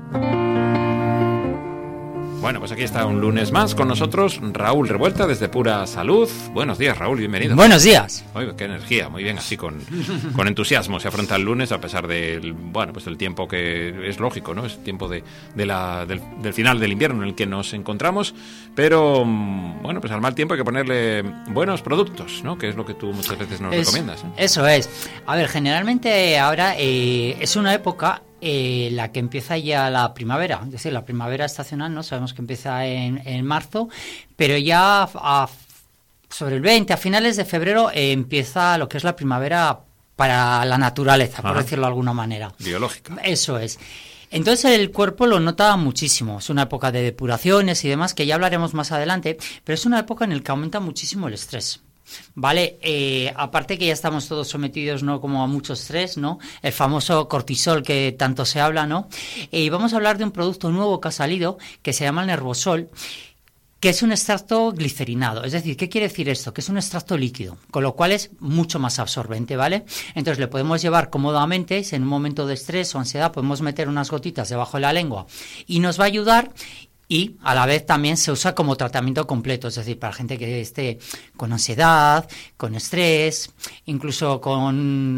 Bueno, pues aquí está un lunes más con nosotros Raúl Revuelta desde Pura Salud. Buenos días, Raúl, bienvenido. Buenos días. Oye, qué energía, muy bien, así con entusiasmo se afronta el lunes a pesar del, bueno, pues del tiempo que es lógico, ¿no? Es tiempo del final del invierno en el que nos encontramos, pero bueno, pues al mal tiempo hay que ponerle buenos productos, ¿no? Que es lo que tú muchas veces nos recomiendas, ¿eh? Eso es. A ver, generalmente ahora es una época la que empieza ya la primavera, es decir, la primavera estacional, ¿no? Sabemos que empieza en marzo, pero ya sobre el 20, a finales de febrero, empieza lo que es la primavera para la naturaleza, por decirlo de alguna manera. Biológica. Eso es. Entonces el cuerpo lo nota muchísimo, es una época de depuraciones y demás, que ya hablaremos más adelante, pero es una época en la que aumenta muchísimo el estrés. Vale, aparte que ya estamos todos sometidos, ¿no?, como a mucho estrés, ¿no?, el famoso cortisol que tanto se habla, ¿no? Y vamos a hablar de un producto nuevo que ha salido que se llama el Nervosol, que es un extracto glicerinado. Es decir, ¿qué quiere decir esto? Que es un extracto líquido, con lo cual es mucho más absorbente, ¿vale? Entonces le podemos llevar cómodamente, si en un momento de estrés o ansiedad podemos meter unas gotitas debajo de la lengua y nos va a ayudar. Y a la vez también se usa como tratamiento completo, es decir, para gente que esté con ansiedad, con estrés, incluso con,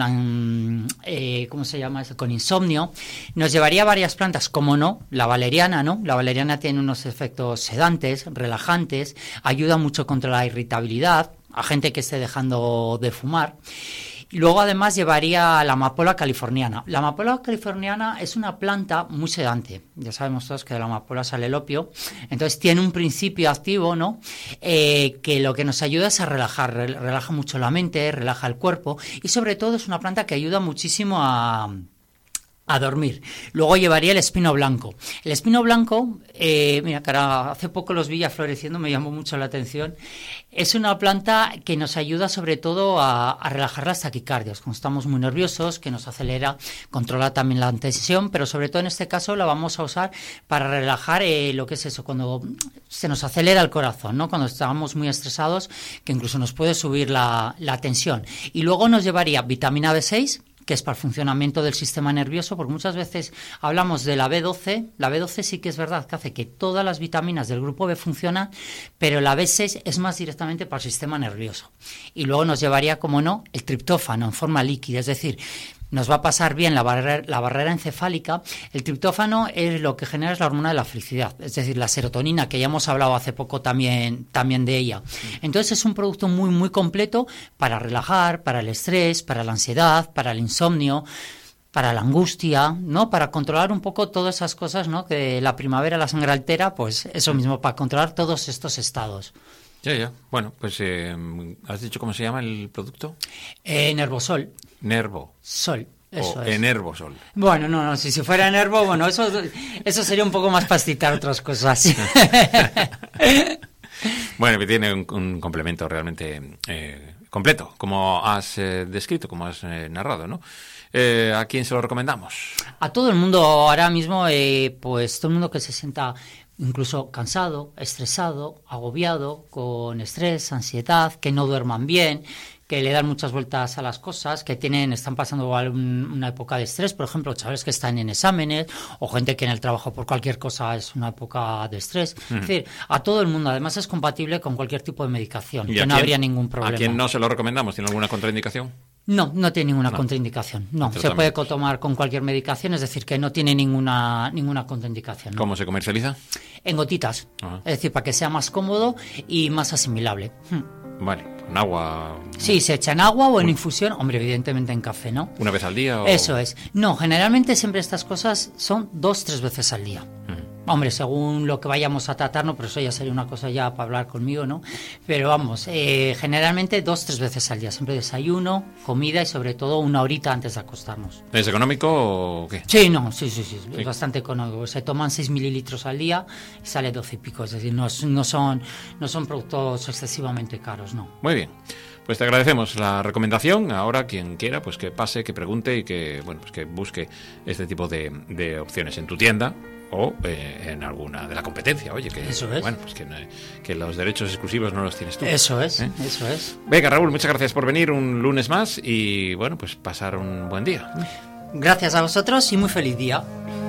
¿cómo se llama eso?, con insomnio. Nos llevaría varias plantas, como no, la valeriana, ¿no? La valeriana tiene unos efectos sedantes, relajantes, ayuda mucho contra la irritabilidad, a gente que esté dejando de fumar. Y luego además llevaría la amapola californiana. La amapola californiana es una planta muy sedante. Ya sabemos todos que de la amapola sale el opio. Entonces tiene un principio activo, ¿no?, que lo que nos ayuda es a relajar. Relaja mucho la mente, relaja el cuerpo y sobre todo es una planta que ayuda muchísimo a dormir. Luego llevaría el espino blanco. El espino blanco, mira, cara, hace poco los vi ya floreciendo, me llamó mucho la atención. Es una planta que nos ayuda sobre todo a relajar las taquicardias. Cuando estamos muy nerviosos, que nos acelera, controla también la tensión, pero sobre todo en este caso la vamos a usar para relajar lo que es eso, cuando se nos acelera el corazón, ¿no? Cuando estamos muy estresados, que incluso nos puede subir la tensión. Y luego nos llevaría vitamina B6, que es para el funcionamiento del sistema nervioso, porque muchas veces hablamos de la B12. La B12 sí que es verdad que hace que todas las vitaminas del grupo B funcionan, pero la B6 es más directamente para el sistema nervioso. Y luego nos llevaría, como no, el triptófano en forma líquida, es decir, nos va a pasar bien la barrera encefálica. El triptófano es lo que genera, es la hormona de la felicidad, es decir, la serotonina, que ya hemos hablado hace poco también de ella. Entonces es un producto muy, muy completo para relajar, para el estrés, para la ansiedad, para el insomnio, para la angustia, ¿no?, para controlar un poco todas esas cosas, ¿no?, que la primavera la sangre altera, pues eso mismo, para controlar todos estos estados. Ya. Bueno, pues ¿has dicho cómo se llama el producto? Nervosol. Nervosol. Eso o es. Enervosol. Bueno, no, si fuera Enervo, bueno, eso sería un poco más para citar otras cosas. Bueno, tiene un complemento realmente completo, como has descrito, como has narrado, ¿no? ¿A quién se lo recomendamos? A todo el mundo ahora mismo, pues todo el mundo que se sienta incluso cansado, estresado, agobiado, con estrés, ansiedad, que no duerman bien, que le dan muchas vueltas a las cosas, que están pasando una época de estrés, por ejemplo, chavales que están en exámenes, o gente que en el trabajo por cualquier cosa es una época de estrés. Es decir, a todo el mundo. Además es compatible con cualquier tipo de medicación, que no habría ningún problema. ¿A quién no se lo recomendamos? ¿Tiene alguna contraindicación? No tiene ninguna contraindicación. No, se puede tomar con cualquier medicación, es decir, que no tiene ninguna contraindicación, ¿no? ¿Cómo se comercializa? En gotitas. Ajá. Es decir, para que sea más cómodo y más asimilable. Vale, ¿en agua? Sí, se echa en agua o en infusión. Hombre, evidentemente en café, ¿no? ¿Una vez al día? Eso es. No, generalmente siempre estas cosas son 2-3 veces al día. Hombre, según lo que vayamos a tratar, no, pero eso ya sería una cosa ya para hablar conmigo, ¿no? Pero vamos, generalmente 2-3 veces al día. Siempre desayuno, comida y sobre todo una horita antes de acostarnos. ¿Es económico o qué? Sí, es bastante económico. Se toman 6 mililitros al día y sale 12 y pico. Es decir, no son productos excesivamente caros, ¿no? Muy bien. Pues te agradecemos la recomendación. Ahora quien quiera, pues que pase, que pregunte y que que busque este tipo de opciones en tu tienda o en alguna de la competencia. Oye, que eso es. Bueno, pues que los derechos exclusivos no los tienes tú. Eso es. Venga, Raúl, muchas gracias por venir un lunes más y bueno, pues pasar un buen día. Gracias a vosotros y muy feliz día.